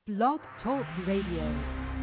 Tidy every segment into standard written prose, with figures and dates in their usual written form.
Blog Talk Radio.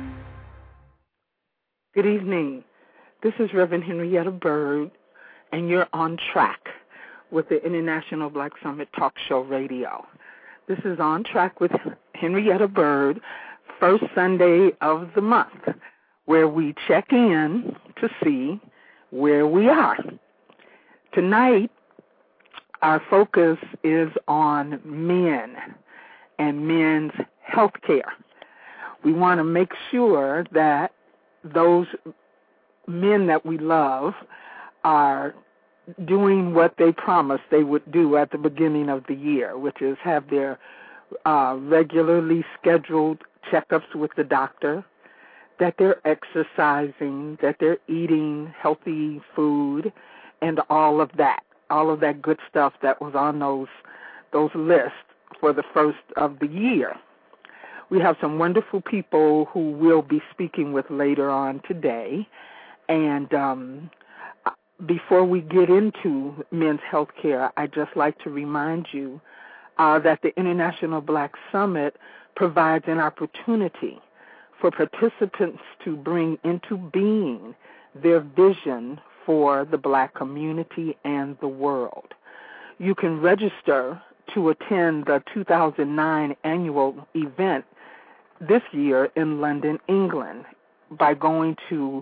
Good evening. This is Reverend Henrietta Bird, and you're on track with the International Black Summit Talk Show Radio. This is On Track with Henrietta Bird, first Sunday of the month, where we check in to see where we are. Tonight, our focus is on men and men's health care. We want to make sure that those men that we love are doing what they promised they would do at the beginning of the year, which is have their regularly scheduled checkups with the doctor, that they're exercising, that they're eating healthy food, and all of that good stuff that was on those lists for the first of the year. We have some wonderful people who we'll be speaking with later on today. And before we get into men's health care, I'd just like to remind you that the International Black Summit provides an opportunity for participants to bring into being their vision for the black community and the world. You can register to attend the 2009 annual event this year in London, England, by going to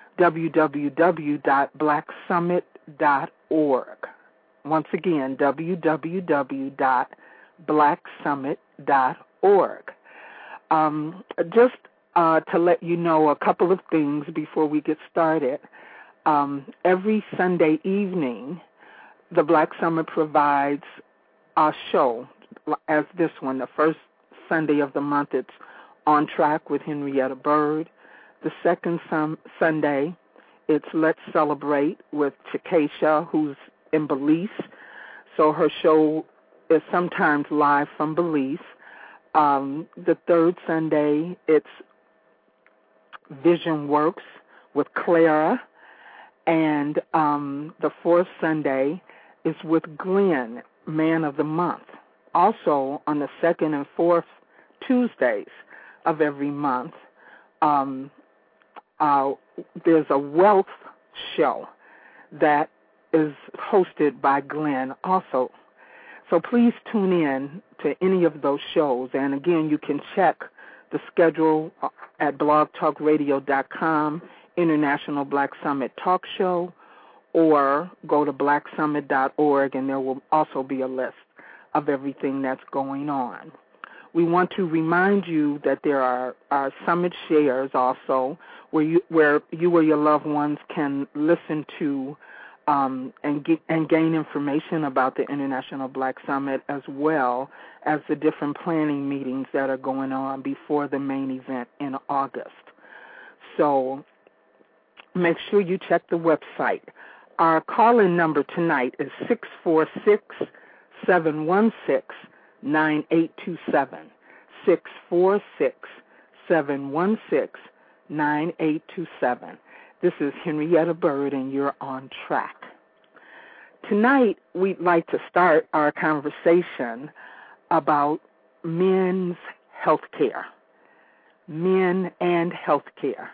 www.blacksummit.org. Once again, www.blacksummit.org. Just to let you know a couple of things before we get started, every Sunday evening, the Black Summit provides a show as this one. The first Sunday of the month, it's On Track with Henrietta Bird. The second Sunday, it's Let's Celebrate with Chikesha, who's in Belize. So her show is sometimes live from Belize. The third Sunday, it's Vision Works with Clara. And the fourth Sunday is with Glenn, Man of the Month. Also, on the second and fourth Tuesdays of every month, there's a wealth show that is hosted by Glenn also. So please tune in to any of those shows. And again, you can check the schedule at blogtalkradio.com, International Black Summit Talk Show, or go to blacksummit.org, and there will also be a list of everything that's going on. We want to remind you that there are summit shares also where you or your loved ones can listen to and gain information about the International Black Summit, as well as the different planning meetings that are going on before the main event in August. So make sure you check the website. Our call-in number tonight is 646-716-9827, 646-716-9827. This is Henrietta Bird, and you're on track. Tonight, we'd like to start our conversation about men's health care, men and health care.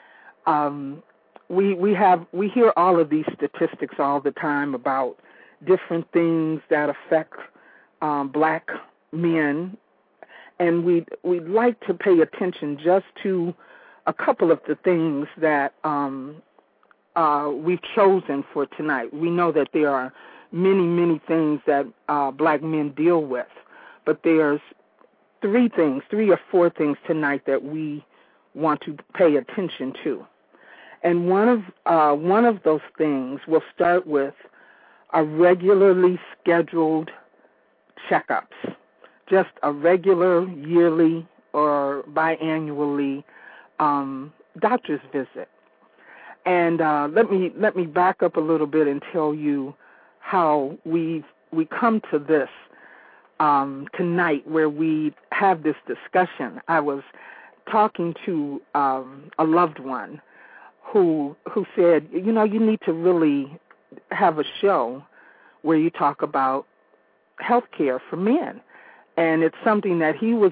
We hear all of these statistics all the time about different things that affect black men, and we'd like to pay attention just to a couple of the things that we've chosen for tonight. We know that there are many, many things that black men deal with, but there's three or four things tonight that we want to pay attention to. And one of those things, we'll start with a regularly scheduled checkups, just a regular yearly or biannually doctor's visit. And let me back up a little bit and tell you how we come to this tonight, where we have this discussion. I was talking to a loved one who said, you need to really have a show where you talk about health care for men. And it's something that he was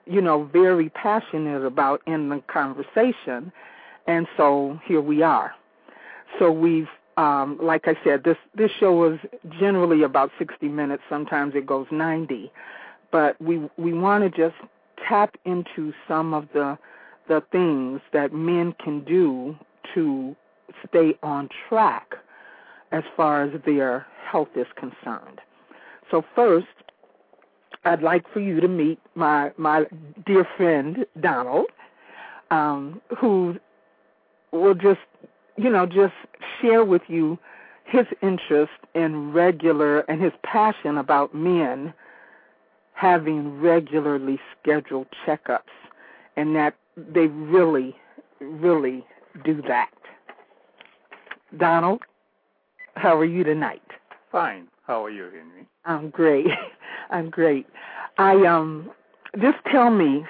very passionate about in the conversation. And so here we are. So we've, like I said, this show is generally about 60 minutes. Sometimes it goes 90. But we want to just tap into some of the things that men can do to stay on track as far as their health is concerned. So first, I'd like for you to meet my dear friend, Donald, who will just share with you his interest in regular and his passion about men having regularly scheduled checkups, and that they really, really do that. Donald, how are you tonight? Fine. How are you, Henry? I'm great. I'm great. Just tell me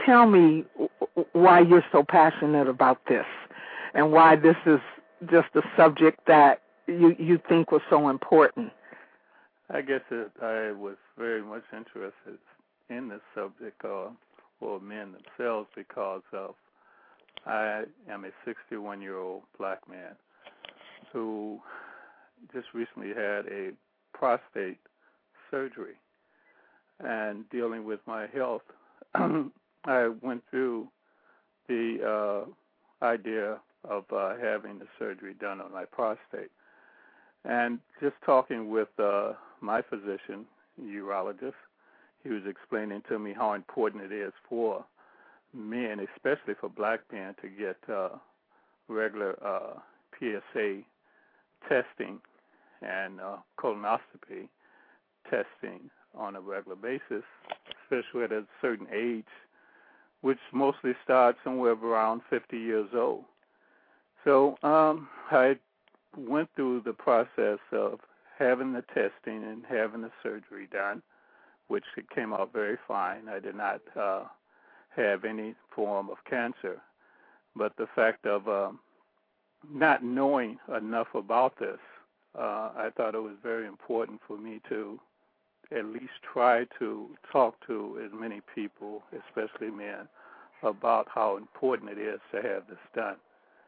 why you're so passionate about this, and why this is just a subject that you think was so important. I guess I was very much interested in this subject, or men themselves, because I am a 61-year-old black man who just recently had a prostate surgery. And dealing with my health, I went through the idea of having the surgery done on my prostate. And just talking with my physician, urologist, he was explaining to me how important it is for men, especially for black men, to get regular PSA testing and colonoscopy testing on a regular basis, especially at a certain age, which mostly starts somewhere around 50 years old. So I went through the process of having the testing and having the surgery done, which came out very fine. I did not have any form of cancer. But the fact of not knowing enough about this, I thought it was very important for me to at least try to talk to as many people, especially men, about how important it is to have this done.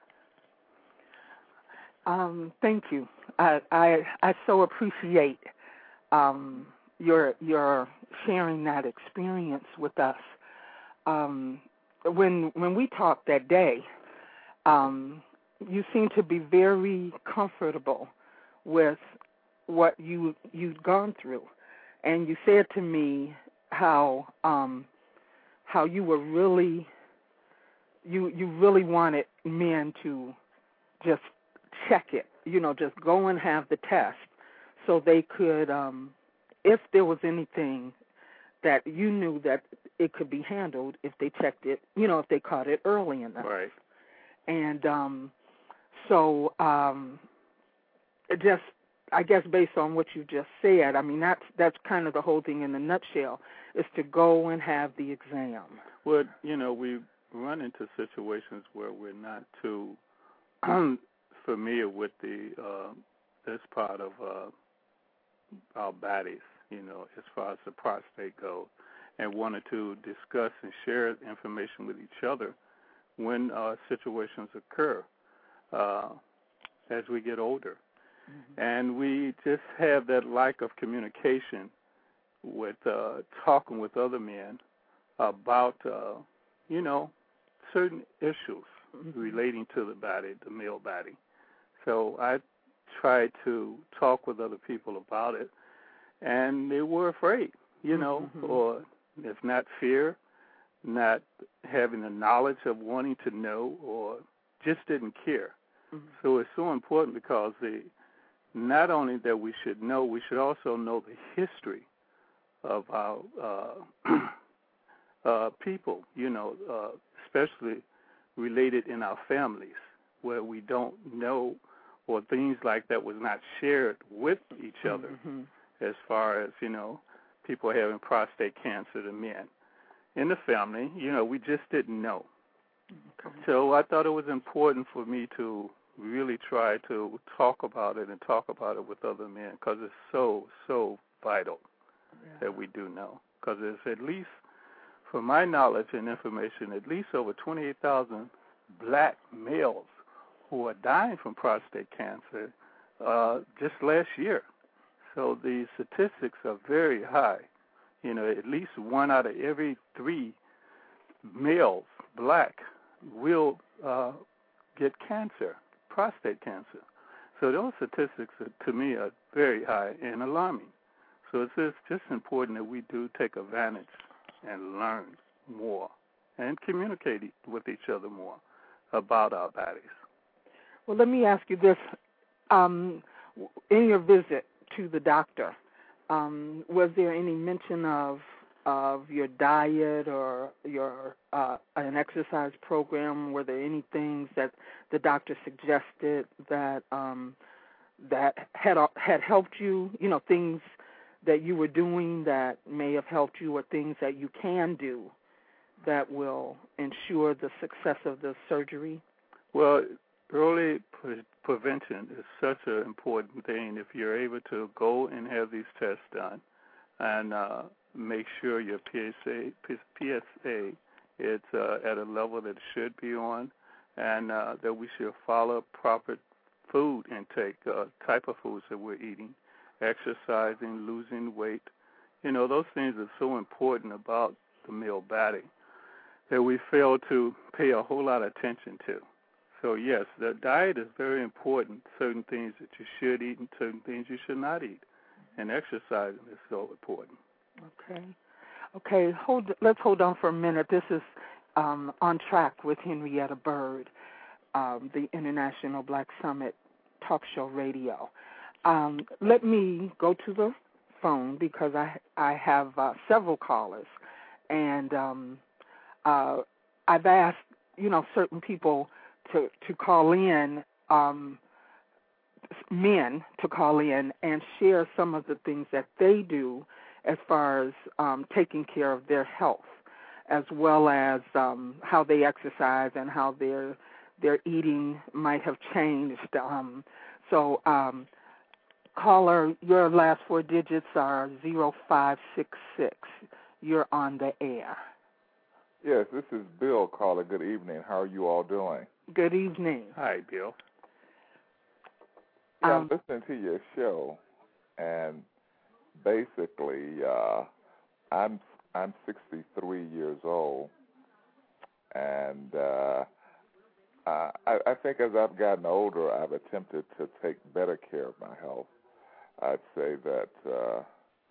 Thank you. I so appreciate your sharing that experience with us. When we talked that day, you seemed to be very comfortable with what you'd gone through, and you said to me how you were really you really wanted men to just check it, just go and have the test so they could, if there was anything that you knew that it could be handled if they checked it, if they caught it early enough. Right. And so just, I guess based on what you just said, I mean, that's kind of the whole thing in a nutshell, is to go and have the exam. Well, we run into situations where we're not too familiar with this part of our bodies, as far as the prostate goes, and wanted to discuss and share information with each other when situations occur as we get older. Mm-hmm. And we just have that lack of communication with talking with other men about, certain issues mm-hmm. relating to the body, the male body. So I tried to talk with other people about it, and they were afraid, mm-hmm. or if not fear, not having the knowledge of wanting to know, or just didn't care. Mm-hmm. So it's so important because not only that we should know, we should also know the history of our people, especially related in our families, where we don't know, or things like that was not shared with each other, mm-hmm. as far as, people having prostate cancer to men. In the family, we just didn't know. Okay. So I thought it was important for me to really try to talk about it and talk about it with other men, because it's so, so vital that we do know. Because it's at least from my knowledge and information, at least over 28,000 black males who are dying from prostate cancer just last year. So the statistics are very high. At least 1 out of every 3 males, black, will get cancer, prostate cancer. So those statistics, to me, are very high and alarming. So it's just important that we do take advantage and learn more and communicate with each other more about our bodies. Well, let me ask you this. In your visit to the doctor, was there any mention of your diet or your an exercise program? Were there any things that the doctor suggested that that had helped you? Things that you were doing that may have helped you, or things that you can do that will ensure the success of the surgery? Well, early prevention is such an important thing. If you're able to go and have these tests done and make sure your PSA is at a level that it should be on, and that we should follow proper food intake, type of foods that we're eating, exercising, losing weight. Those things are so important about the male body that we fail to pay a whole lot of attention to. So, yes, the diet is very important, certain things that you should eat and certain things you should not eat. And exercising is so important. Okay. Let's hold on for a minute. This is On Track with Henrietta Bird, the International Black Summit Talk Show Radio. Let me go to the phone because I have several callers, and I've asked certain people to call in, men to call in and share some of the things that they do as far as taking care of their health, as well as how they exercise and how their eating might have changed. Caller, your last 4 digits are 0566. You're on the air. Yes, this is Bill, caller. Good evening. How are you all doing? Good evening. Hi, Bill. Yeah, I'm listening to your show, and basically, I'm 63 years old, and I think as I've gotten older, I've attempted to take better care of my health. I'd say that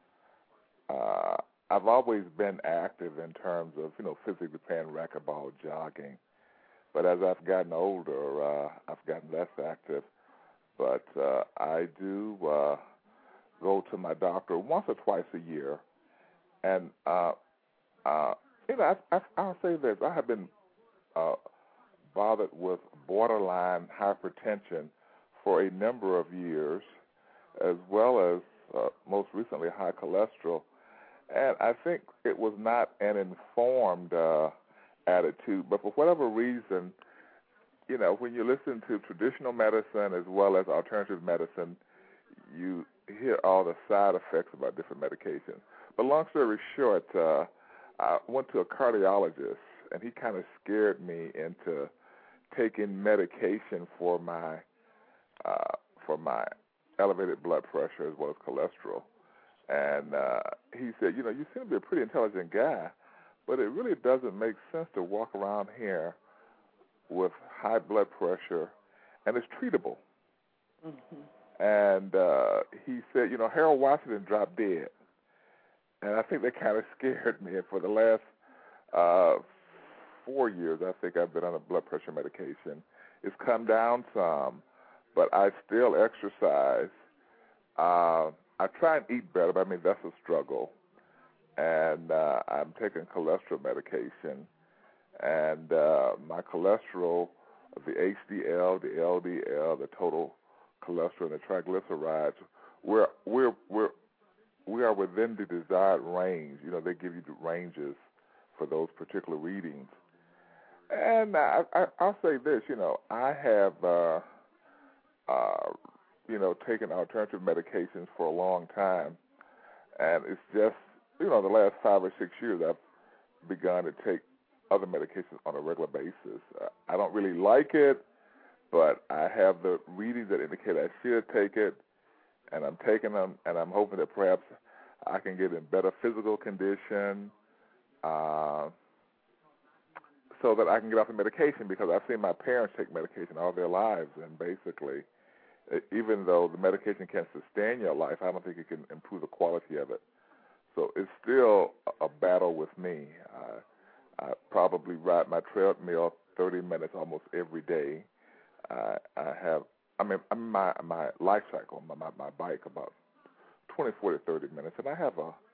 I've always been active in terms of, physically playing racquetball, jogging. But as I've gotten older, I've gotten less active. But I do go to my doctor once or twice a year. And, I'll say this. I have been bothered with borderline hypertension for a number of years, as well as most recently high cholesterol. And I think it was not an informed attitude, but for whatever reason, when you listen to traditional medicine as well as alternative medicine, you hear all the side effects about different medications. But long story short, I went to a cardiologist, and he kind of scared me into taking medication for my elevated blood pressure as well as cholesterol. And he said, you seem to be a pretty intelligent guy, but it really doesn't make sense to walk around here with high blood pressure, and it's treatable. Mm-hmm. And he said, Harold Washington dropped dead. And I think that kind of scared me. And for the last 4 years, I think I've been on a blood pressure medication. It's come down some, but I still exercise. I try and eat better, but that's a struggle. And I'm taking cholesterol medication. And my cholesterol, the HDL, the LDL, the total cholesterol, and the triglycerides, we are within the desired range. They give you the ranges for those particular readings. And I'll say this, I have, taken alternative medications for a long time. And it's just, the last 5 or 6 years I've begun to take other medications on a regular basis. I don't really like it, but I have the readings that indicate I should take it, and I'm taking them, and I'm hoping that perhaps I can get in better physical condition so that I can get off the medication, because I've seen my parents take medication all their lives, and basically, even though the medication can sustain your life, I don't think it can improve the quality of it. So it's still a battle with me. I probably ride my treadmill 30 minutes almost every day. My life cycle, my bike, about 20, 40, 30 minutes, and I have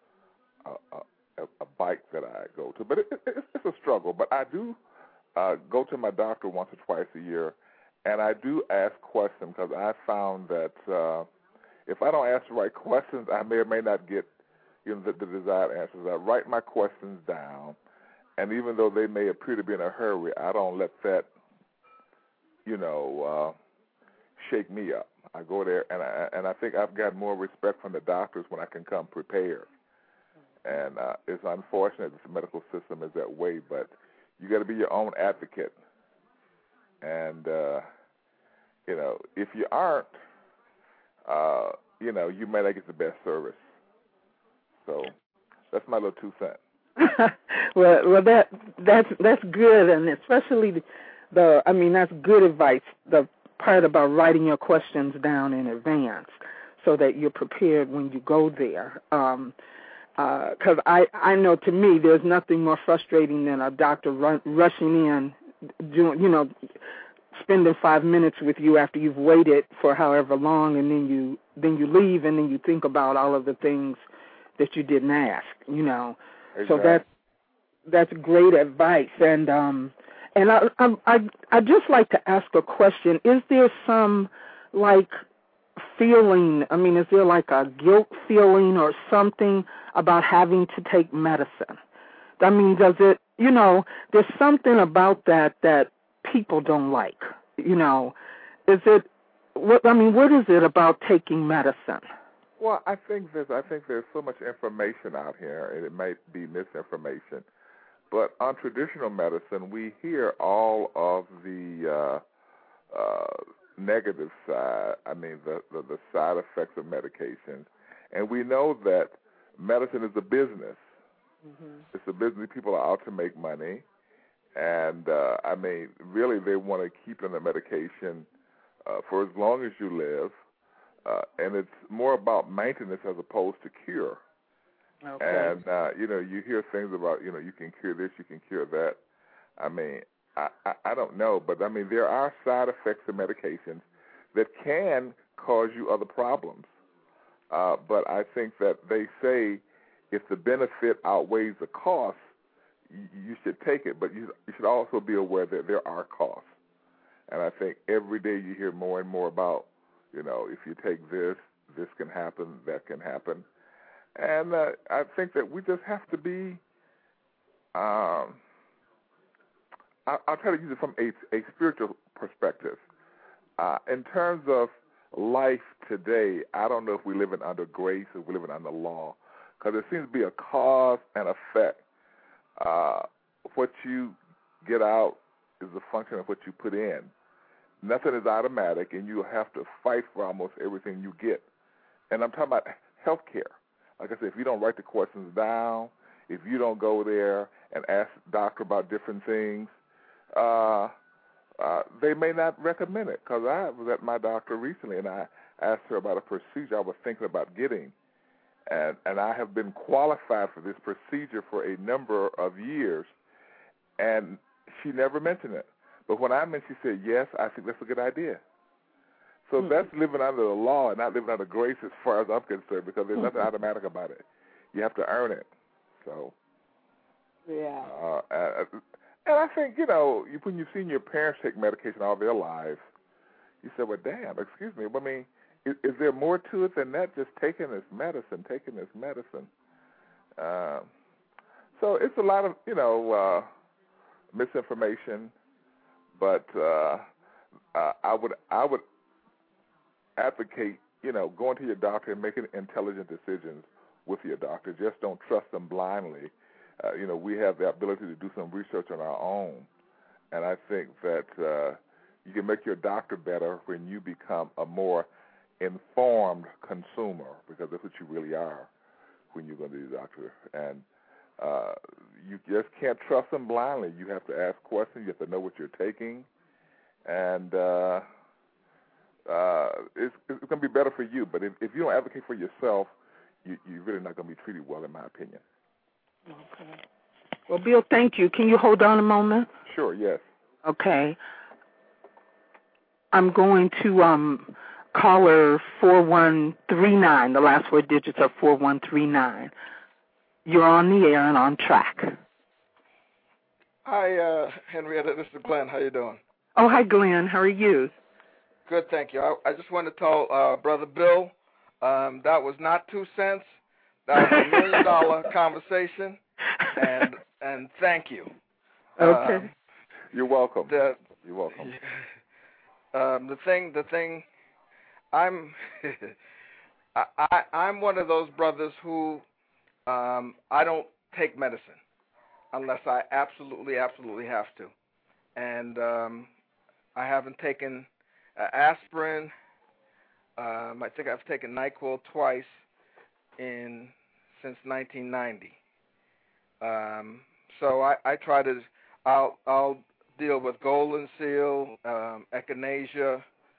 a bike that I go to. But it's a struggle. But I do go to my doctor once or twice a year, and I do ask questions, because I found that if I don't ask the right questions, I may or may not get the desired answers. I write my questions down, and even though they may appear to be in a hurry, I don't let that, shake me up. I go there, and I think I've got more respect from the doctors when I can come prepared. And it's unfortunate that the medical system is that way, but you got to be your own advocate. And if you aren't, you may not get the best service. So that's my little 2 cents. well, that's good, and especially that's good advice. The part about writing your questions down in advance so that you're prepared when you go there. Because I know, to me, there's nothing more frustrating than a doctor rushing in, doing, spending 5 minutes with you after you've waited for however long, and then you leave, and then you think about all of the things that you didn't ask. Exactly. So that's great advice. And I just like to ask a question. Is there some feeling? Is there a guilt feeling or something about having to take medicine? Does it? There's something about that people don't like. Is it? What is it about taking medicine? Well, I think there's so much information out here, and it might be misinformation. But on traditional medicine, we hear all of the negative side. The side effects of medications, and we know that medicine is a business. Mm-hmm. It's a business. People are out to make money, and really, they want to keep you on the medication for as long as you live. And it's more about maintenance as opposed to cure. Okay. And, you hear things about, you can cure this, you can cure that. I don't know, but, there are side effects of medications that can cause you other problems. But I think that they say if the benefit outweighs the cost, you should take it, but you should also be aware that there are costs. And I think every day you hear more and more about, if you take this can happen, that can happen. And I think that we just have to be, I'll try to use it from a spiritual perspective. In terms of life today, I don't know if we're living under grace or we're living under law, because there seems to be a cause and effect. What you get out is a function of what you put in. Nothing is automatic, and you have to fight for almost everything you get. And I'm talking about health care. Like I said, if you don't write the questions down, if you don't go there and ask the doctor about different things, they may not recommend it. Because I was at my doctor recently, and I asked her about a procedure I was thinking about getting. And I have been qualified for this procedure for a number of years, and she never mentioned it. But when I mentioned, she said, yes, I think that's a good idea. So that's living under the law and not living under grace as far as I'm concerned, because there's nothing automatic about it. You have to earn it. So, yeah. And I think, when you've seen your parents take medication all their lives, you say, well, damn, excuse me. Is there more to it than that, just taking this medicine? So it's a lot of, misinformation. But I would advocate, going to your doctor and making intelligent decisions with your doctor. Just don't trust them blindly, we have the ability to do some research on our own. And I think that you can make your doctor better when you become a more informed consumer, because that's what you really are when you're going to be a doctor. And you just can't trust them blindly. You have to ask questions. You have to know what you're taking. And it's going to be better for you. But if you don't advocate for yourself, you're really not going to be treated well, in my opinion. Okay. Well, Bill, thank you. Can you hold on a moment? Sure, yes. Okay. I'm going to caller 4139. The last 4 digits are 4139. You're on the air and on track. Hi, Henrietta. This is Glenn. How you doing? Oh, hi, Glenn. How are you? Good, thank you. I just wanted to tell Brother Bill that was not 2 cents. That was $1 million conversation, and thank you. Okay. You're welcome. You're welcome. The thing. I'm I'm one of those brothers who I don't take medicine unless I absolutely have to, and I haven't taken aspirin. I think I've taken NyQuil twice since 1990. So I try to. I'll deal with golden seal, echinacea.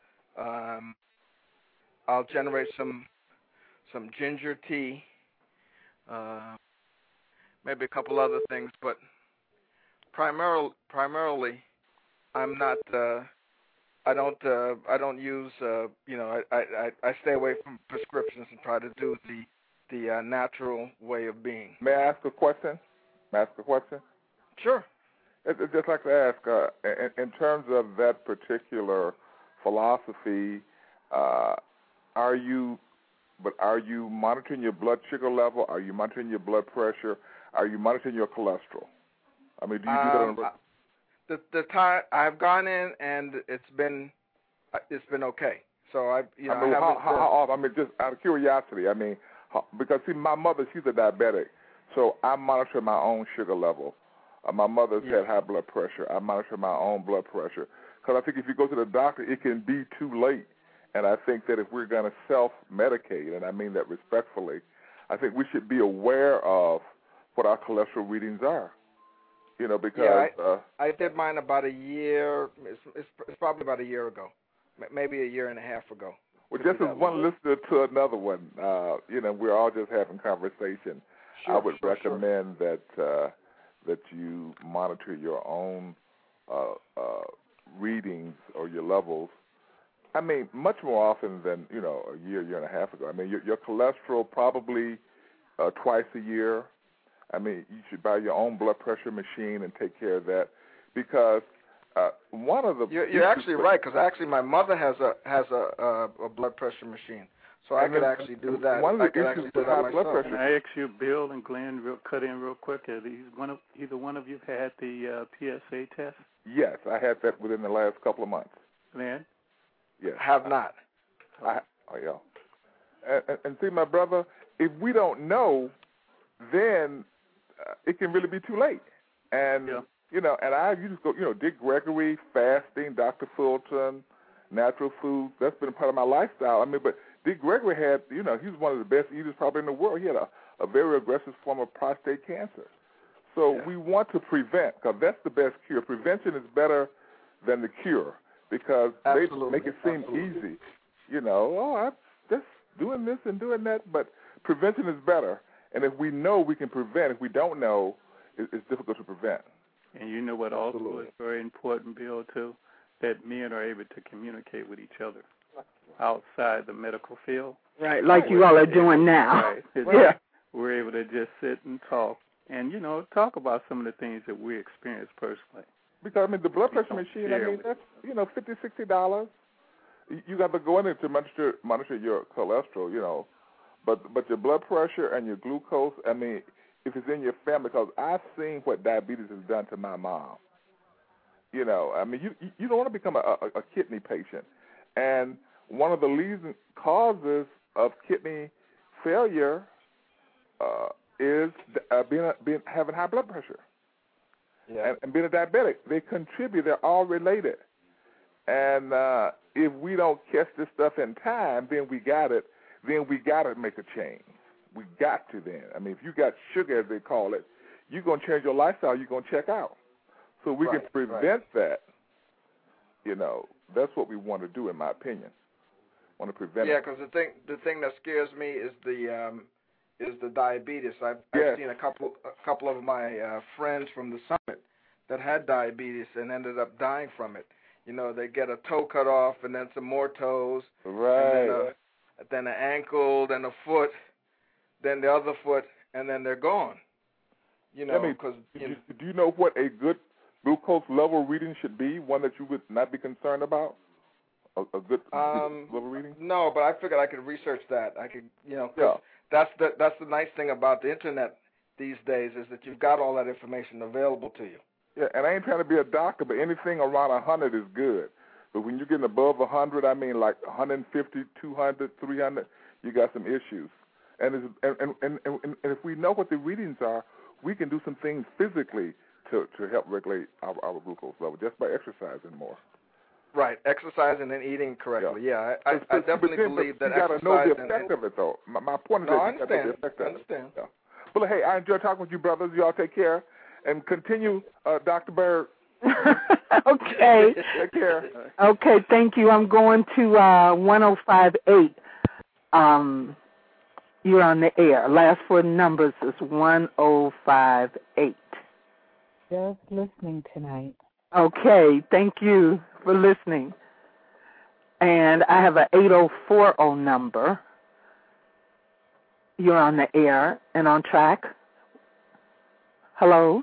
I'll generate some ginger tea, maybe a couple other things, but primarily, I'm not. I don't use. I stay away from prescriptions and try to do the natural way of being. May I ask a question? Sure. I'd just like to ask, in terms of that particular philosophy, are you monitoring your blood sugar level? Are you monitoring your blood pressure? Are you monitoring your cholesterol? I mean, do you do that on the time I've gone in and it's been okay. So I mean, how I mean, just out of curiosity, I mean, because see, my mother, she's a diabetic, so I monitor my own sugar level. My mother's had high blood pressure. I monitor my own blood pressure because I think if you go to the doctor, it can be too late. And I think that if we're going to self-medicate, and I mean that respectfully, I think we should be aware of what our cholesterol readings are. Because I did mine about a year. It's probably about a year ago, maybe a year and a half ago. Well, just as one listener to another one, we're all just having conversation. I would recommend that you monitor your own readings or your levels. I mean, much more often than a year and a half ago. I mean, your cholesterol probably twice a year. I mean, you should buy your own blood pressure machine and take care of that because one of the you're actually right because actually my mother has a blood pressure machine, so I could actually do that. One of the issues with high blood pressure. Can I ask you, Bill and Glenn, cut in real quick? Either one of you had the PSA test? Yes, I had that within the last couple of months. Glenn? Yes. Have not. And see, my brother, if we don't know, then it can really be too late. And and I used to go, Dick Gregory, fasting, Dr. Fulton, natural foods. That's been a part of my lifestyle. I mean, but Dick Gregory had, he was one of the best eaters probably in the world. He had a very aggressive form of prostate cancer. So we want to prevent, because that's the best cure. Prevention is better than the cure because they make it seem easy. I'm just doing this and doing that, but prevention is better. And if we know, we can prevent. If we don't know, it's difficult to prevent. And you know what also is very important, Bill, too? That men are able to communicate with each other outside the medical field. Right, like you all are doing now. Right. We're able to just sit and talk and, talk about some of the things that we experience personally. Because, I mean, the blood pressure machine, that's, $50, $60. You got to go in there to monitor your cholesterol, But your blood pressure and your glucose, I mean, if it's in your family, because I've seen what diabetes has done to my mom. I mean, you don't want to become a kidney patient. And one of the leading causes of kidney failure is having high blood pressure. Yeah. And being a diabetic. They contribute. They're all related. And if we don't catch this stuff in time, then we got it. Then we got to make a change. We got to then. I mean, if you got sugar, as they call it, you're going to change your lifestyle. You're going to check out. So we can prevent that. You know, that's what we want to do, in my opinion. Want to prevent it. Yeah, because the thing that scares me is the diabetes. I've seen a couple of my friends from the summit that had diabetes and ended up dying from it. You know, they get a toe cut off and then some more toes. Right. And then an ankle, then a foot, then the other foot, and then they're gone. You know, because do you know what a good glucose level reading should be? One that you would not be concerned about? A good level reading? No, but I figured I could research that. I could, you know, 'cause that's the nice thing about the internet these days is that you've got all that information available to you. Yeah, and I ain't trying to be a doctor, but anything around 100 is good. But when you're getting above 100, I mean like 150, 200, 300, you got some issues. And if we know what the readings are, we can do some things physically to help regulate our glucose level just by exercising more. Right, exercising and eating correctly. Yeah, I definitely believe that you got to know the effect of it, though. My point is I that you got to know the effect of understand. it. Yeah. Well, hey, I enjoyed talking with you, brothers. You all take care. And continue, Dr. Bird. Okay. Take care. Okay, thank you. I'm going to 1058. You're on the air. Last four numbers is 1058. Just listening tonight. Okay, thank you for listening. And I have an 8040 number. You're on the air and on track. Hello?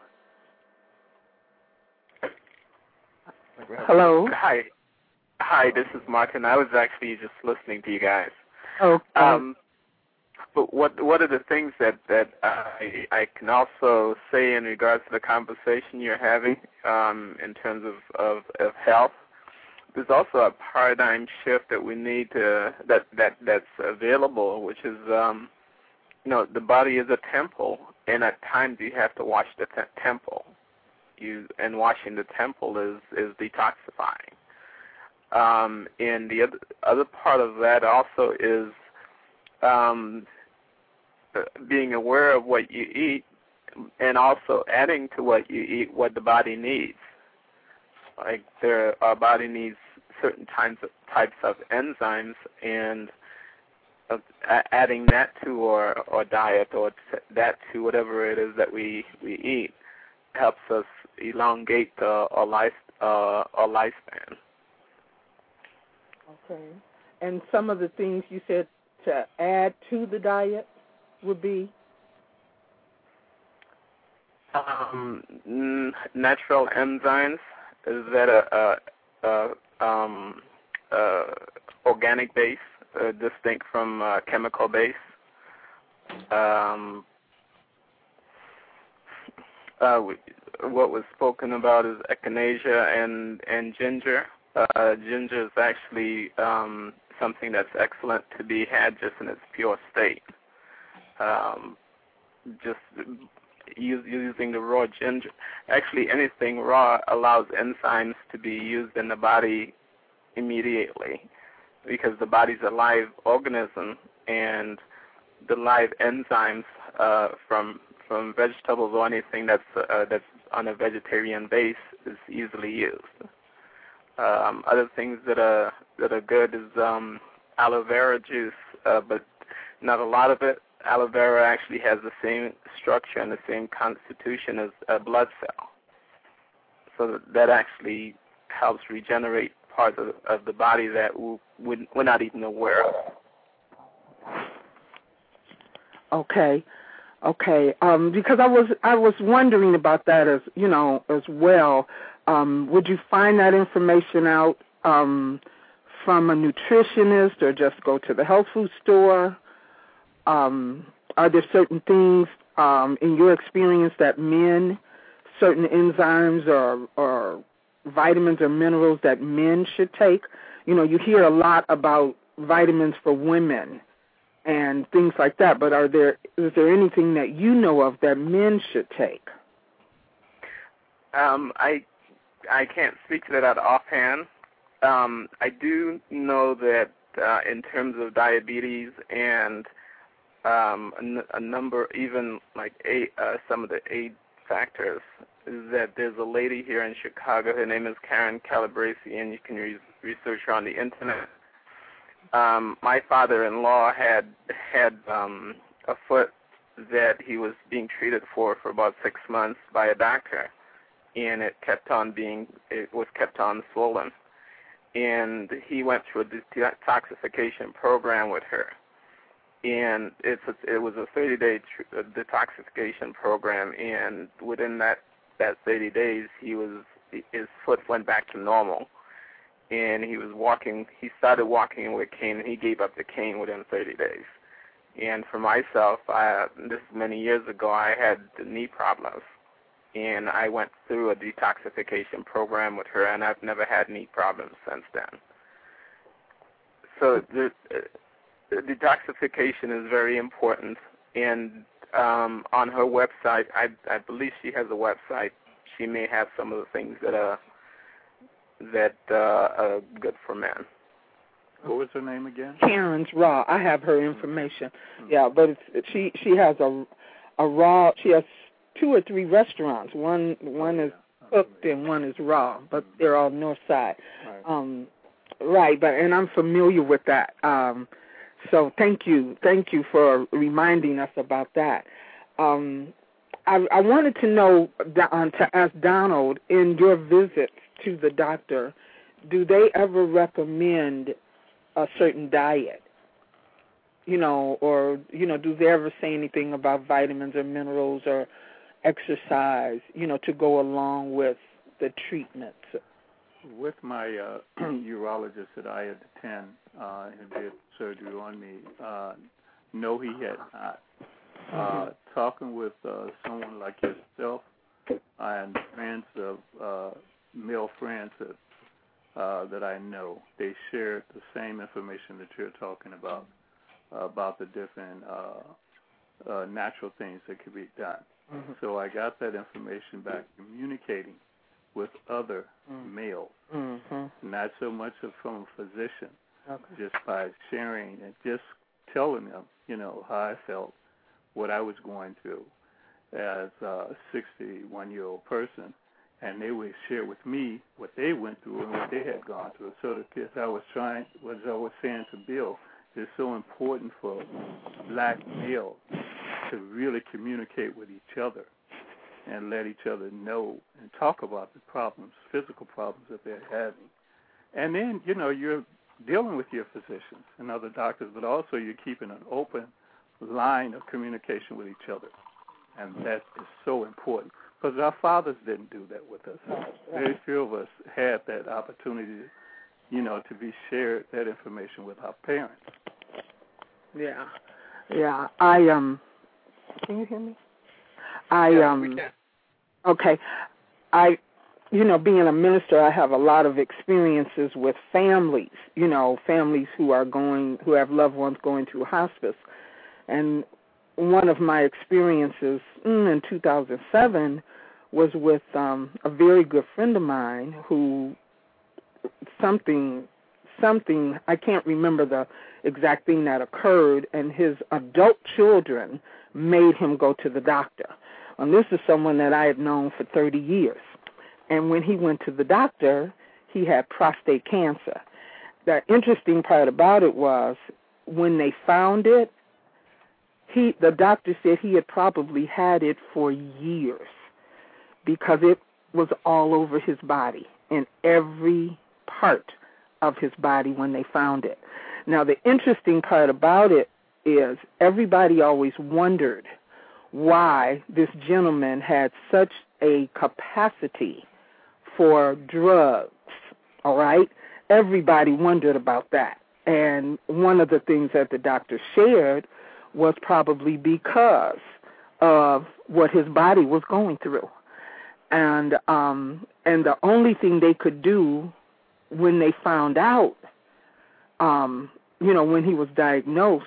Hello? Hi, this is Martin. I was actually just listening to you guys. Okay. But what are the things that I can also say in regards to the conversation you're having in terms of health? There's also a paradigm shift that we need to that's available, which is you know, the body is a temple, and at times you have to wash the temple. And washing the temple is detoxifying. And the other part of that also is being aware of what you eat, and also adding to what you eat what the body needs. Like our body needs certain types of enzymes, and adding that to our diet or that to whatever it is that we eat helps us elongate our lifespan. Okay. And some of the things you said to add to the diet would be? Natural enzymes that are organic base, distinct from chemical base. What was spoken about is echinacea and ginger. Ginger is actually something that's excellent to be had just in its pure state. Just using the raw ginger. Actually, anything raw allows enzymes to be used in the body immediately, because the body's a live organism, and the live enzymes from vegetables or anything that's on a vegetarian base is easily used. Other things that are good is aloe vera juice, but not a lot of it. Aloe vera actually has the same structure and the same constitution as a blood cell, so that actually helps regenerate parts of the body that we're not even aware of. Okay. Because I was wondering about that as well. Would you find that information out from a nutritionist, or just go to the health food store? Are there certain things in your experience that certain enzymes or vitamins or minerals that men should take? You know, you hear a lot about vitamins for women and things like that. But is there anything that you know of that men should take? I can't speak to that offhand. I do know that in terms of diabetes and a number, even like some of the age factors, is that there's a lady here in Chicago. Her name is Karen Calabresi, and you can research her on the internet. My father-in-law had a foot that he was being treated for about 6 months by a doctor, and it was kept on swollen. And he went through a detoxification program with her. And it was a 30-day detoxification program, and within that 30 days, his foot went back to normal, and he started walking with a cane, and he gave up the cane within 30 days. And for myself, this is many years ago, I had knee problems, and I went through a detoxification program with her, and I've never had knee problems since then. So the detoxification is very important, and on her website, I believe she has a website. She may have some of the things that are good for men. What was her name again? Karen's Raw. I have her information. Yeah, but she has a raw. She has 2 or 3 restaurants. One is cooked and one is raw, but they're all north side. Right. And I'm familiar with that. So thank you for reminding us about that. I wanted to know, to ask Donald, in your visits to the doctor, do they ever recommend a certain diet? Or do they ever say anything about vitamins or minerals or exercise, to go along with the treatments? With my urologist that I had attend, who did surgery on me, no, he had not. Talking with someone like yourself and friends of male friends that I know, they shared the same information that you're talking about the different natural things that could be done. Mm-hmm. So I got that information back, communicating with other males, not so much from a physician, just by sharing and just telling them, how I felt, what I was going through as a 61-year-old person, and they would share with me what they went through and what they had gone through. So as I was saying to Bill, it's so important for black males to really communicate with each other and let each other know and talk about the problems, physical problems that they're having. And then, you're dealing with your physicians and other doctors, but also you're keeping an open line of communication with each other. And that is so important, because our fathers didn't do that with us. Very few of us had that opportunity, to be shared that information with our parents. Yeah. Can you hear me? We can. Okay. Being a minister, I have a lot of experiences with families, families who have loved ones going through hospice. And one of my experiences in 2007 was with a very good friend of mine who something, I can't remember the exact thing that occurred, and his adult children made him go to the doctor. And this is someone that I had known for 30 years. And when he went to the doctor, he had prostate cancer. The interesting part about it was when they found it, the doctor said he had probably had it for years because it was all over his body, in every part of his body when they found it. Now, the interesting part about it is everybody always wondered why this gentleman had such a capacity for drugs, all right? Everybody wondered about that. And one of the things that the doctor shared was probably because of what his body was going through. And the only thing they could do when they found out, when he was diagnosed,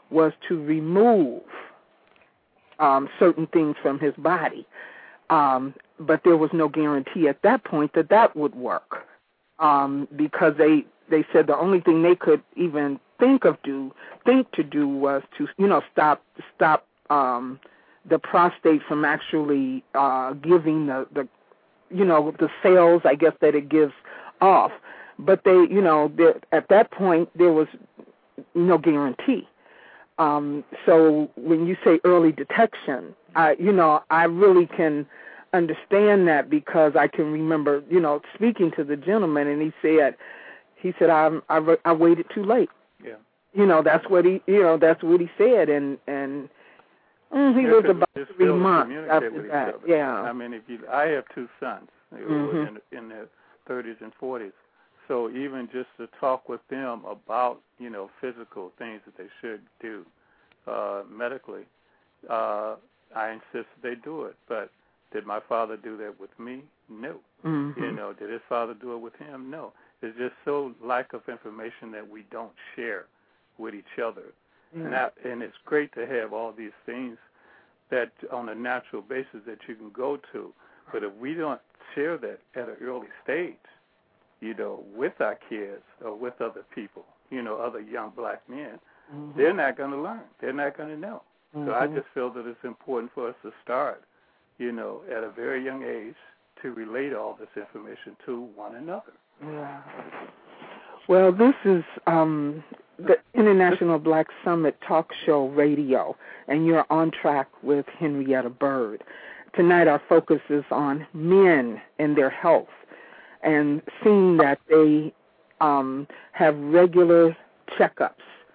was to remove certain things from his body. But there was no guarantee at that point that would work, because they said the only thing they could even think to do was to stop the prostate from actually giving the cells, I guess, that it gives off. But at that point there was no guarantee. So when you say early detection, I really can understand that, because I can remember, speaking to the gentleman, and he said I waited too late. Yeah. That's what he said, and he lived about 3 months after that. Yeah. I mean, I have 2 sons who are in their 30s and 40s. So even just to talk with them about, physical things that they should do medically, I insist they do it. But did my father do that with me? No. Did his father do it with him? No. It's just so lack of information that we don't share with each other. And it's great to have all these things that on a natural basis that you can go to. But if we don't share that at an early stage, with our kids or with other people, other young black men, they're not going to learn. They're not going to know. So I just feel that it's important for us to start, at a very young age, to relate all this information to one another. Yeah. Well, this is the International Black Summit Talk Show Radio, and you're on track with Henrietta Bird. Tonight our focus is on men and their health, and seeing that they have regular checkups.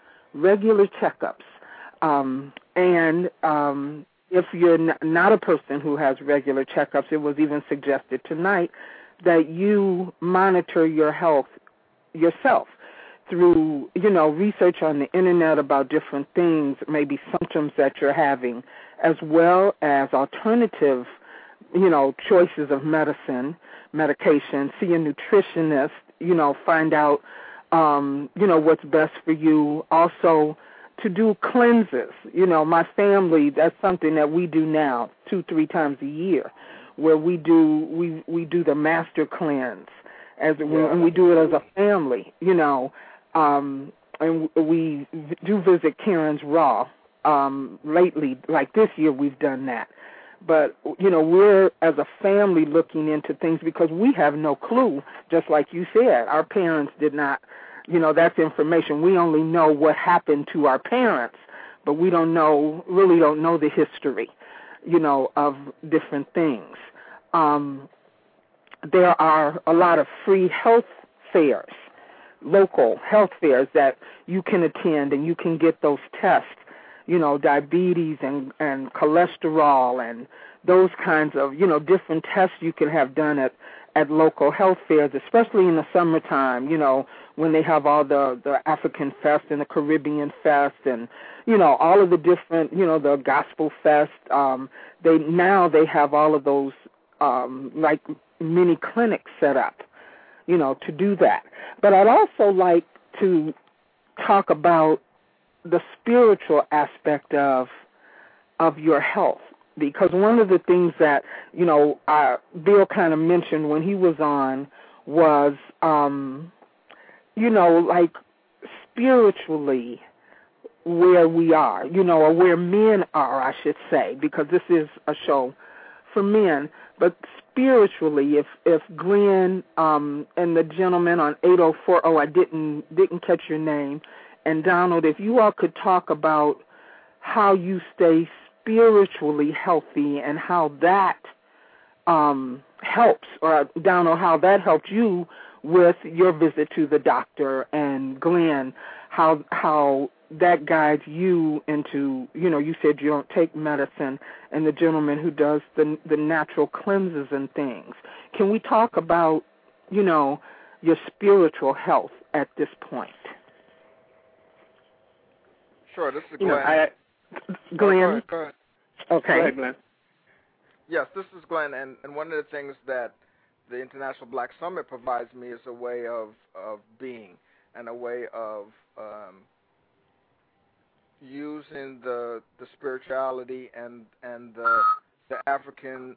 And if you're not a person who has regular checkups, it was even suggested tonight that you monitor your health yourself through, research on the internet about different things, maybe symptoms that you're having, as well as alternative, choices of medication, see a nutritionist, find out, what's best for you. Also, to do cleanses. My family, that's something that we do now 2-3 times a year, where we do the master cleanse, and we do it as a family, and we do visit Karen's Raw. Lately, like this year, we've done that. But, we're, as a family, looking into things because we have no clue, just like you said. Our parents did not, that's information. We only know what happened to our parents, but we really don't know the history, of different things. There are a lot of free health fairs, local health fairs that you can attend, and you can get those tests, diabetes and cholesterol and those kinds of, different tests you can have done at local health fairs, especially in the summertime, when they have all the African Fest and the Caribbean Fest and, all of the different, the Gospel Fest. They have all of those, like mini clinics set up, to do that. But I'd also like to talk about the spiritual aspect of your health, because one of the things that Bill kind of mentioned when he was on was like spiritually where we are, or where men are, I should say, because this is a show for men. But spiritually, if Glenn and the gentleman on 8040, I didn't catch your name, and Donald, if you all could talk about how you stay spiritually healthy and how that helps, or Donald, how that helped you with your visit to the doctor, and Glenn, how that guides you into, you said you don't take medicine, and the gentleman who does the natural cleanses and things. Can we talk about, your spiritual health at this point? Sure, this is Glenn. Glenn? Go ahead. Okay. Go ahead, Glenn. Yes, this is Glenn, and one of the things that the International Black Summit provides me is a way of being and a way of, using the spirituality and the African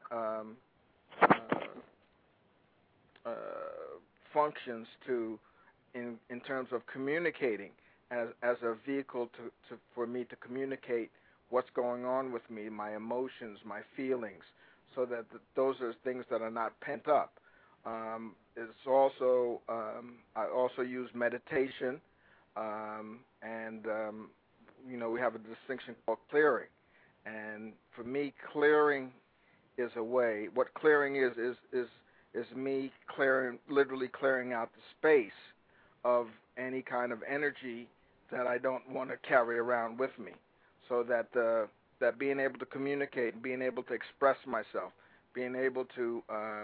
functions in terms of communicating as a vehicle for me to communicate what's going on with me, my emotions, my feelings, so that those are things that are not pent up. It's also I also use meditation, and we have a distinction called clearing. And for me, clearing is a way. What clearing is me literally clearing out the space of any kind of energy that I don't want to carry around with me, so that that being able to communicate, being able to express myself, being able to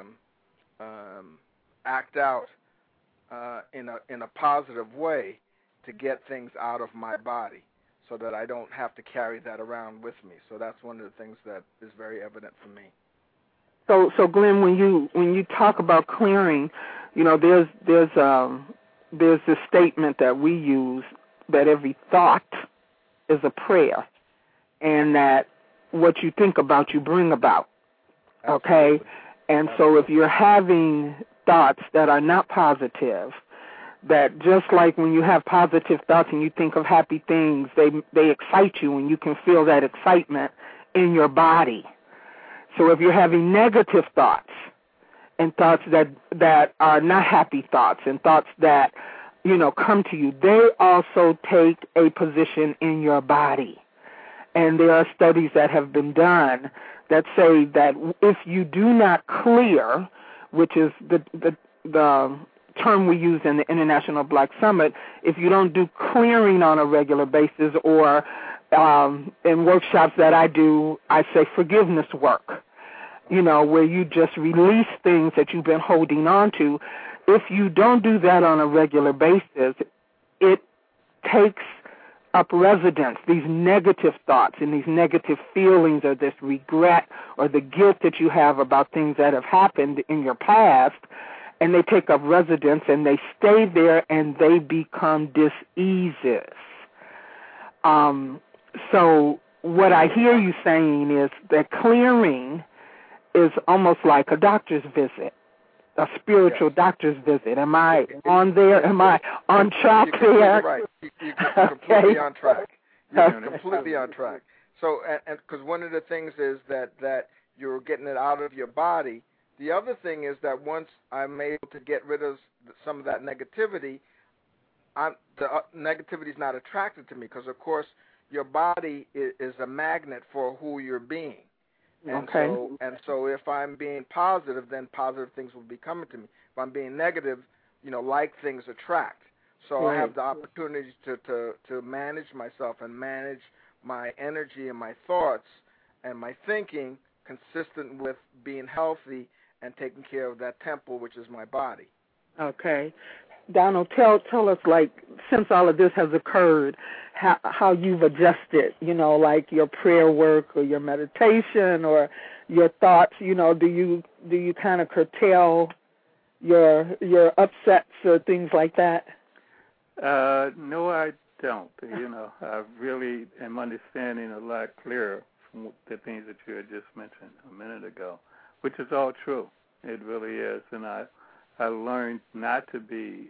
act out in a positive way to get things out of my body, so that I don't have to carry that around with me. So that's one of the things that is very evident for me. So Glenn, when you talk about clearing, there's this statement that we use that every thought is a prayer, and that what you think about, you bring about. Okay? Absolutely. And so if you're having thoughts that are not positive, that just like when you have positive thoughts and you think of happy things, they excite you, and you can feel that excitement in your body. So if you're having negative thoughts and thoughts that are not happy thoughts and thoughts that, come to you, they also take a position in your body. And there are studies that have been done that say that if you do not clear, which is the term we use in the International Black Summit, if you don't do clearing on a regular basis, or in workshops that I do, I say forgiveness work, where you just release things that you've been holding on to. If you don't do that on a regular basis, it takes up residence, these negative thoughts and these negative feelings, or this regret or the guilt that you have about things that have happened in your past, and they take up residence and they stay there and they become diseases. So what I hear you saying is that clearing is almost like a doctor's visit, a spiritual doctor's visit. Am I on there? Am I on track there? Right. You're completely on track. You're completely on track. So, and because one of the things is that you're getting it out of your body. The other thing is that once I'm able to get rid of some of that negativity, the negativity is not attracted to me, because, of course, your body is a magnet for who you're being. And so if I'm being positive, then positive things will be coming to me. If I'm being negative, like things attract. So I have the opportunity to manage myself and manage my energy and my thoughts and my thinking consistent with being healthy and taking care of that temple, which is my body. Okay. Donald, tell us, since all of this has occurred, how you've adjusted, like your prayer work or your meditation or your thoughts. Do you kind of curtail your upsets or things like that? No, I don't. I really am understanding a lot clearer from the things that you had just mentioned a minute ago, which is all true. It really is, and I learned not to be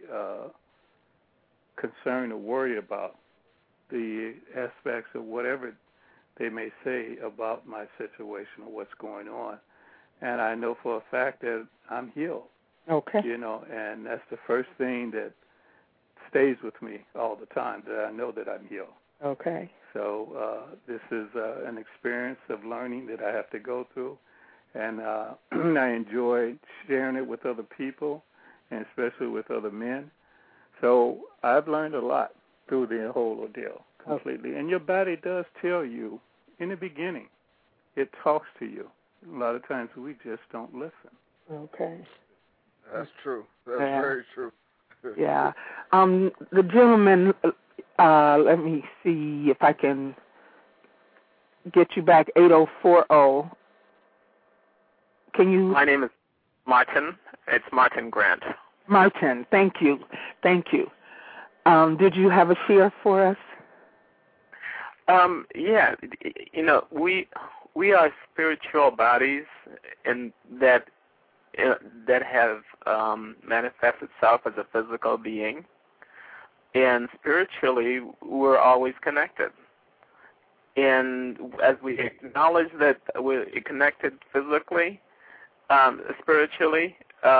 concerned or worried about the aspects of whatever they may say about my situation or what's going on. And I know for a fact that I'm healed. Okay. And that's the first thing that stays with me all the time, that I know that I'm healed. Okay. So this is an experience of learning that I have to go through. And I enjoy sharing it with other people, and especially with other men. So I've learned a lot through the whole ordeal completely. Okay. And your body does tell you in the beginning. It talks to you. A lot of times we just don't listen. Okay. That's true. That's very true. Yeah. The gentleman, let me see if I can get you back, 8040. Can you? My name is Martin. It's Martin Grant. Martin, thank you. Did you have a share for us? Yeah, we are spiritual bodies, and that have manifest itself as a physical being, and spiritually we're always connected. And as we acknowledge that we're connected physically, spiritually,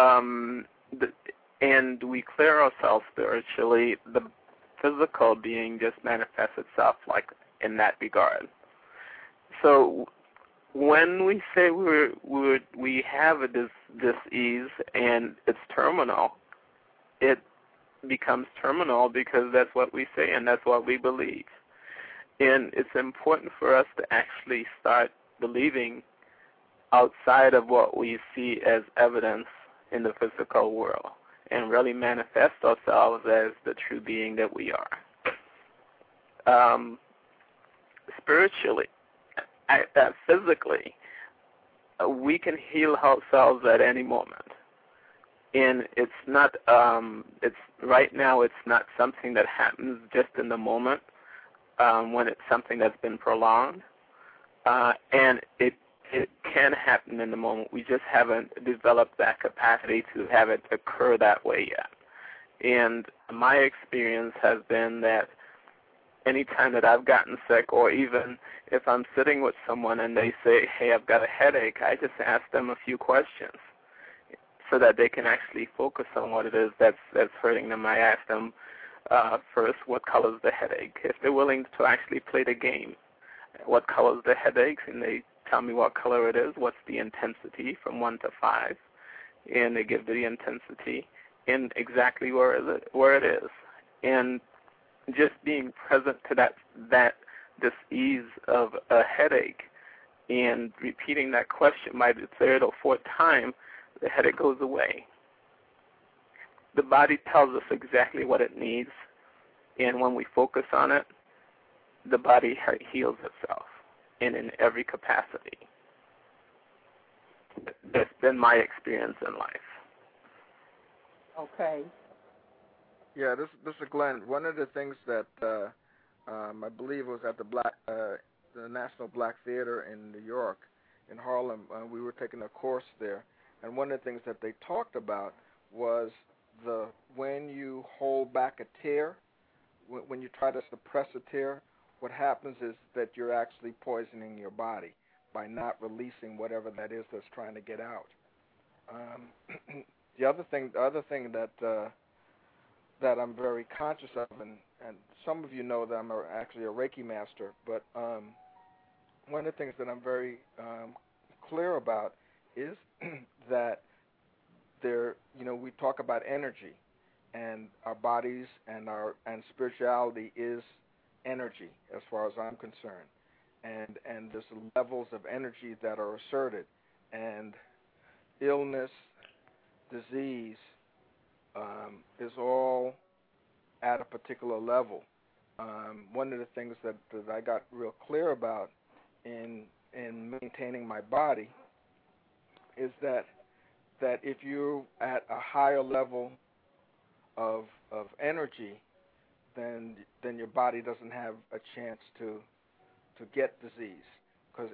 and we clear ourselves spiritually, the physical being just manifests itself like in that regard. So when we say we have a disease and it's terminal, it becomes terminal because that's what we say and that's what we believe. And it's important for us to actually start believing outside of what we see as evidence in the physical world and really manifest ourselves as the true being that we are. Spiritually, physically, we can heal ourselves at any moment. And it's not, right now it's not something that happens just in the moment when it's something that's been prolonged. And it can happen in the moment. We just haven't developed that capacity to have it occur that way yet. And my experience has been that anytime that I've gotten sick, or even if I'm sitting with someone and they say, hey, I've got a headache, I just ask them a few questions so that they can actually focus on what it is that's hurting them. I ask them first, what color is the headache? If they're willing to actually play the game, what color is the headache? And they tell me what color it is, what's the intensity from 1 to 5, and they give the intensity and exactly where it is. And just being present to that dis-ease of a headache and repeating that question by the third or fourth time, the headache goes away. The body tells us exactly what it needs, and when we focus on it, the body heals itself, and in every capacity. That's been my experience in life. Okay. Yeah, this is Glenn. One of the things that I believe was at the National Black Theater in New York, in Harlem, we were taking a course there, and one of the things that they talked about was when you hold back a tear, when you try to suppress a tear, what happens is that you're actually poisoning your body by not releasing whatever that is that's trying to get out. The other thing that I'm very conscious of, and some of you know that I'm actually a Reiki master, but one of the things that I'm very clear about is that we talk about energy, and our bodies and spirituality is energy as far as I'm concerned, and there's levels of energy that are asserted, and illness, disease is all at a particular level. One of the things that I got real clear about in maintaining my body is that if you're at a higher level of energy, then your body doesn't have a chance to get disease, because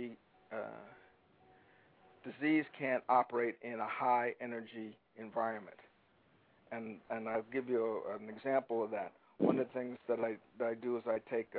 disease can't operate in a high energy environment. And I'll give you an example of that. One of the things that I do is I take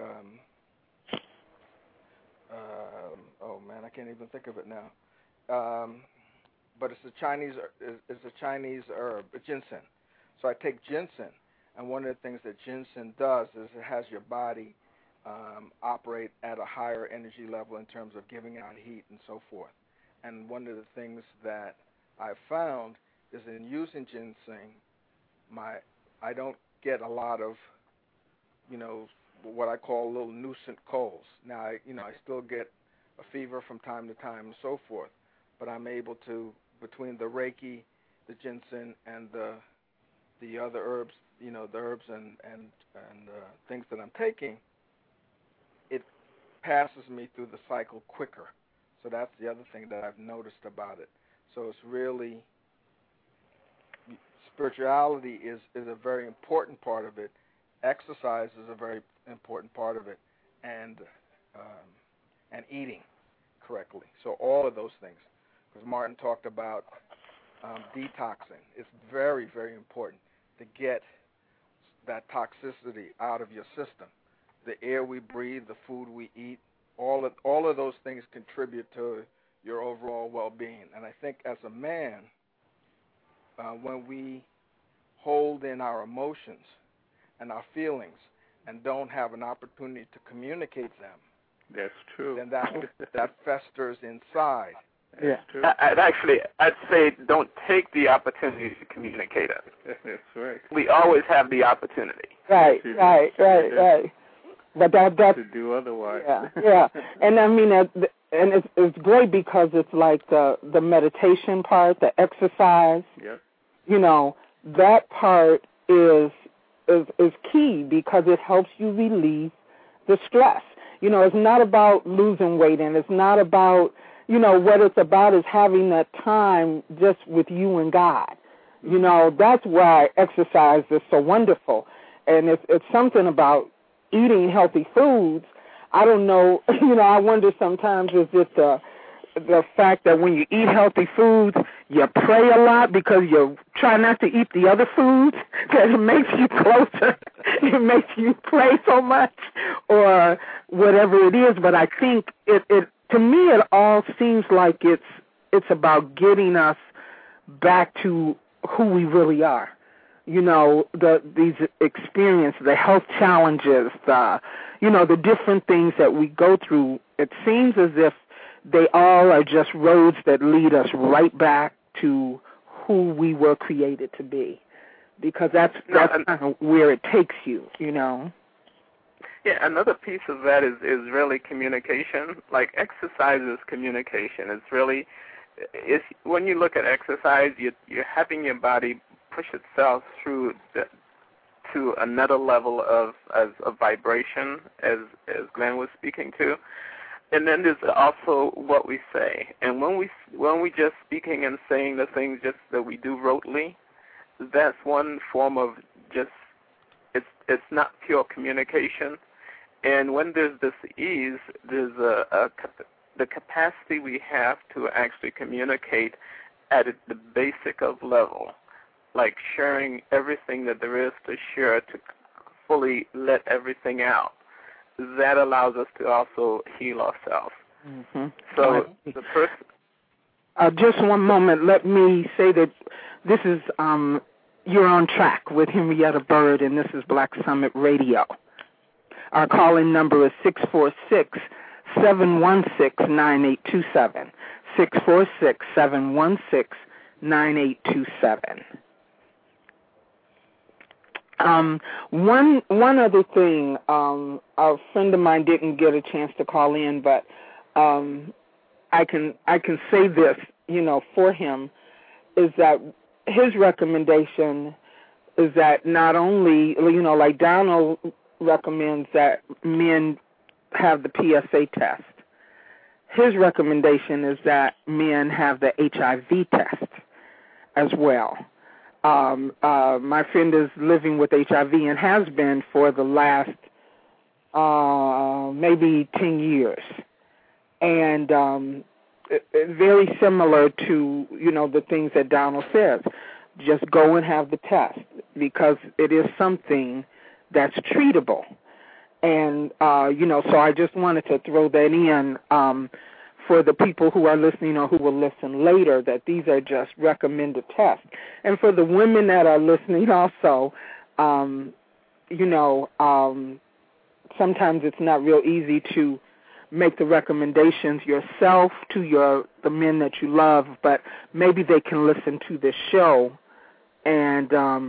I can't even think of it now. But it's a Chinese herb, ginseng. So I take ginseng, and one of the things that ginseng does is it has your body operate at a higher energy level in terms of giving out heat and so forth. And one of the things that I found is in using ginseng, I don't get a lot of, what I call little nuisance colds. Now, I still get a fever from time to time and so forth, but I'm able to, between the Reiki, the ginseng, and the other herbs, the herbs and things that I'm taking, it passes me through the cycle quicker. So that's the other thing that I've noticed about it. So it's really, spirituality is a very important part of it. Exercise is a very important part of it. and eating correctly. So all of those things, because Martin talked about detoxing. It's very, very important to get that toxicity out of your system. The air we breathe, the food we eat, all of those things contribute to your overall well-being. And I think as a man, when we hold in our emotions and our feelings and don't have an opportunity to communicate them, that's true. Then that festers inside. That's true. I'd say don't take the opportunity to communicate it. That's right. We always have the opportunity. Right. But that to do otherwise. Yeah. And I mean, and it's great because it's like the meditation part, the exercise. Yep. You know, that part is key because it helps you relieve the stress. You know, it's not about losing weight, and it's not about, you know, what it's about is having that time just with you and God. You know, that's why exercise is so wonderful. And it's something about eating healthy foods. I don't know, you know, I wonder sometimes is it the fact that when you eat healthy foods, you pray a lot because you try not to eat the other foods, that it makes you closer. It makes you pray so much or whatever it is. But I think it to me, it all seems like it's about getting us back to who we really are. You know, these experiences, the health challenges, the different things that we go through. It seems as if they all are just roads that lead us right back to who we were created to be, because that's kind of where it takes you, you know. Yeah, another piece of that is really communication. Like exercise is communication. It's when you look at exercise, you're having your body push itself through to another level of vibration, as Glenn was speaking to. And then there's also what we say. And when we just speaking and saying the things just that we do rotely, that's one form of just it's not pure communication. And when there's this ease, there's the capacity we have to actually communicate at the basic of level, like sharing everything that there is to share, to fully let everything out. That allows us to also heal ourselves. Mm-hmm. So the first... just one moment. Let me say that this is, you're on track with Henrietta Bird, and this is Black Summit Radio. Our call-in number is 646-716-9827, 646-716-9827. One other thing, a friend of mine didn't get a chance to call in, but I can say this, you know, for him, is that his recommendation is that not only, you know, like Donald recommends that men have the PSA test. His recommendation is that men have the HIV test as well. My friend is living with HIV and has been for the last maybe 10 years. And very similar to, you know, the things that Donald says. Just go and have the test because it is something that's treatable. And, you know, so I just wanted to throw that in for the people who are listening or who will listen later, that these are just recommended tests. And for the women that are listening also, you know, sometimes it's not real easy to make the recommendations yourself to the men that you love, but maybe they can listen to this show and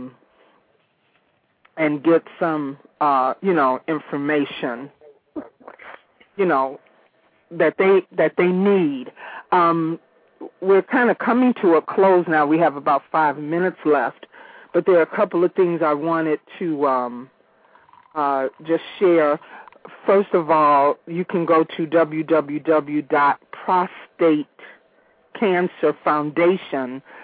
get some, you know, information, you know, that they need. We're kind of coming to a close now. We have about 5 minutes left, but there are a couple of things I wanted to just share. First of all, you can go to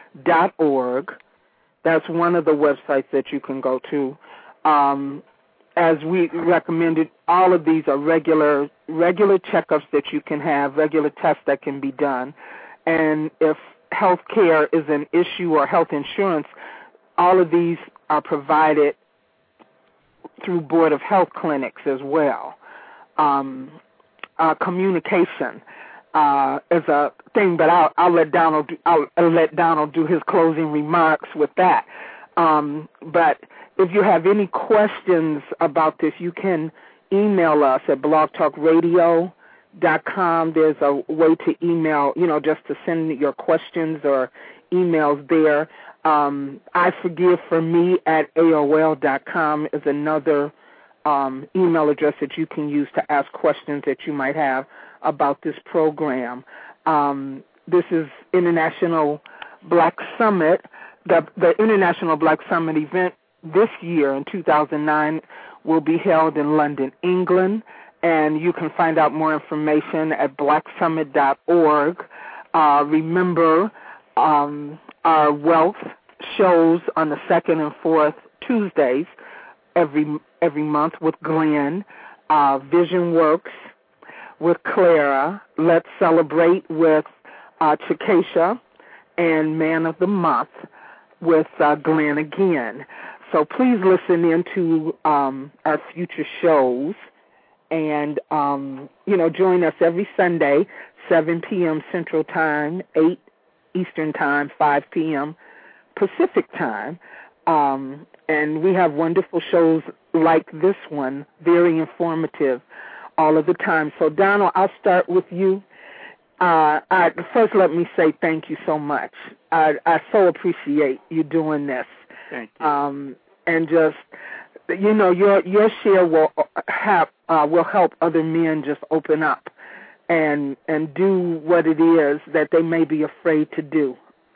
www.prostatecancerfoundation.org. That's one of the websites that you can go to. as we recommended, all of these are regular checkups that you can have, regular tests that can be done. And if health care is an issue or health insurance, all of these are provided through Board of Health clinics as well. Communication is a thing, but I'll let Donald do his closing remarks with that. But if you have any questions about this, you can email us at blogtalkradio.com. There's a way to email, just to send your questions or emails there. I forgive for me at AOL.com is another email address that you can use to ask questions that you might have about this program. This is International Black Summit. The International Black Summit event this year in 2009 will be held in London, England, and you can find out more information at blacksummit.org. Remember, our wealth shows on the second and fourth Tuesdays every month with Glenn, Vision Works with Clara, Let's Celebrate with Chikesha, and Man of the Month with Glenn again. So please listen into our future shows and, join us every Sunday, 7 p.m. Central Time, 8 Eastern Time, 5 p.m. Pacific Time. And we have wonderful shows like this one, very informative all of the time. So, Donald, I'll start with you. First, let me say thank you so much. I so appreciate you doing this. Thank you. And just, your share will help other men just open up and do what it is that they may be afraid to do,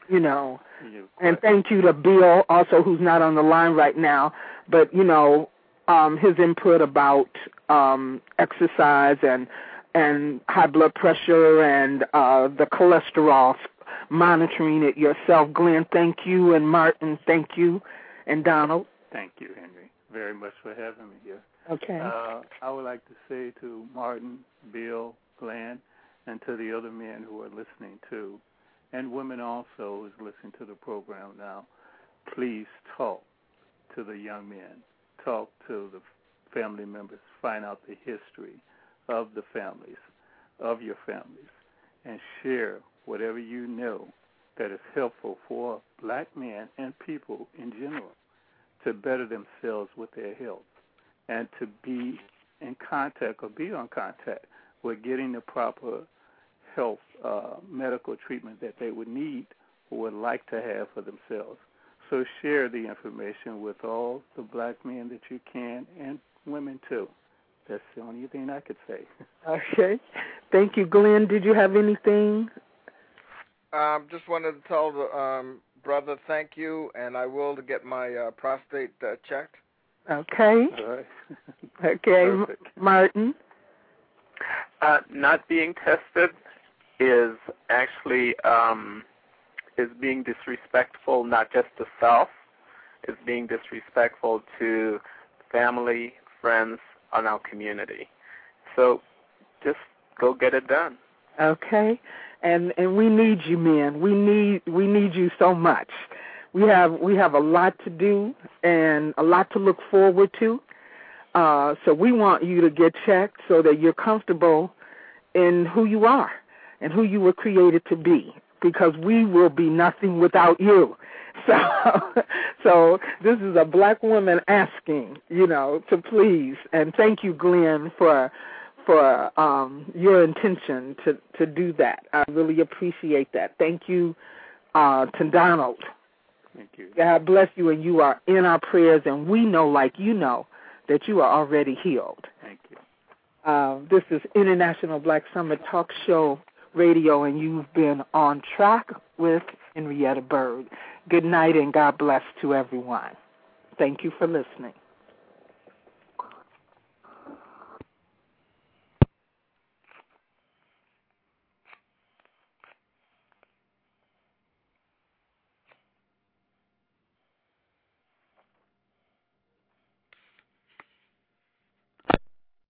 And thank you to Bill, also, who's not on the line right now, but, his input about exercise and high blood pressure and the cholesterol, monitoring it yourself. Glenn, thank you, and Martin, thank you, and Donald. Thank you, Henry, very much for having me here. Okay. I would like to say to Martin, Bill, Glenn, and to the other men who are listening too, and women also who's listening to the program now, please talk to the young men, talk to the family members, find out the history of the families, of your families, and share whatever you know that is helpful for black men and people in general to better themselves with their health and to be in contact or be on contact with getting the proper health medical treatment that they would need or would like to have for themselves. So share the information with all the black men that you can and women too. That's the only thing I could say. Okay. Thank you, Glenn. Did you have anything? Just wanted to tell the brother thank you, and I will to get my prostate checked. Okay. All right. Okay, Martin? Not being tested is actually is being disrespectful not just to self, it's being disrespectful to family, friends, and our community. So just go get it done. Okay. And we need you, men. We need you so much. We have a lot to do and a lot to look forward to. So we want you to get checked so that you're comfortable in who you are and who you were created to be, because we will be nothing without you. So this is a black woman asking, to please. And thank you, Glenn, for your intention to do that. I really appreciate that. Thank you to Donald. Thank you. God bless you, and you are in our prayers, and we know, like you know, that you are already healed. Thank you. This is International Black Summit Talk Show Radio, and you've been on track with Henrietta Bird. Good night, and God bless to everyone. Thank you for listening.